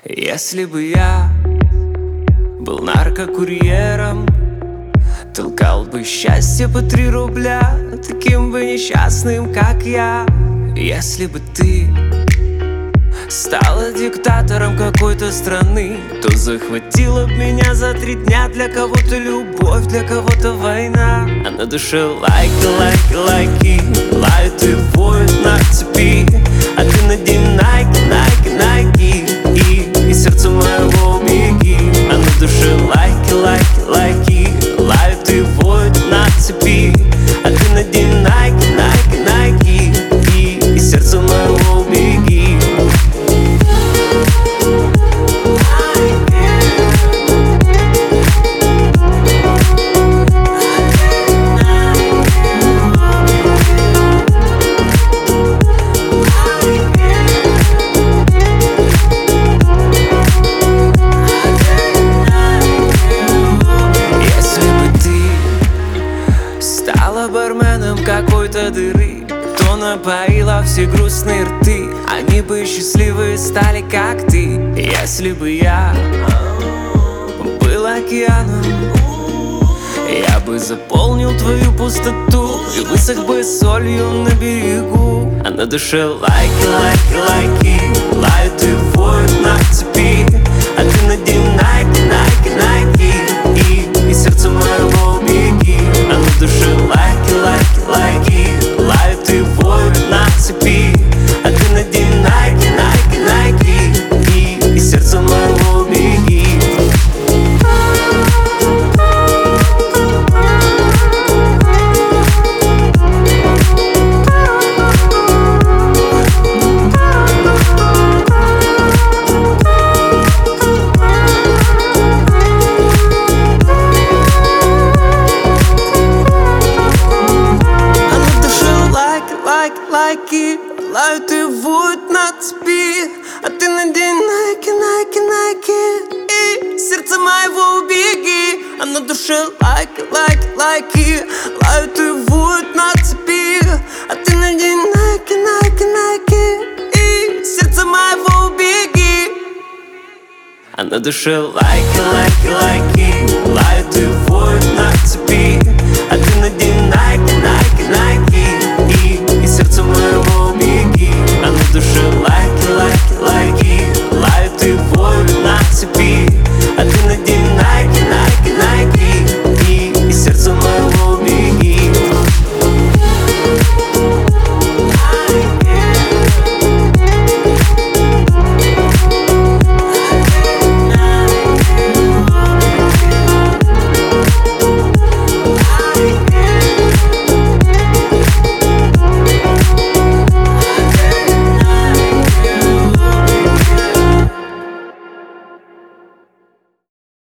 Если бы я был наркокурьером, толкал бы счастье по 3 рубля таким бы несчастным, как я. Если бы ты стала диктатором какой-то страны, то захватила б меня за 3 дня. Для кого-то любовь, для кого-то война, а на душе лайки лают и воют на цепи. А ты надень найки и сердце моего убеги. А на душе лайки лают и воют на цепи. А ты надень найки и сердце моего убеги. Барменом какой-то дыры, кто напоила все грустные рты, они бы счастливые стали, как ты. Если бы я был океаном, я бы заполнил твою пустоту и высох бы солью на берегу. А на душе лайки лают и воют на цепи. А ты надень найки и сердце моего убеги. А на душе лайки лают и воют на цепи. А ты надень найки и сердце моего убеги. Лайки лают и воют на цепи. А ты надень найки и сердце моего убеги. А на душе лайки лают и воют на цепи. А ты надень найки и сердце моего убеги. А на душе лайки лают и воют на цепи.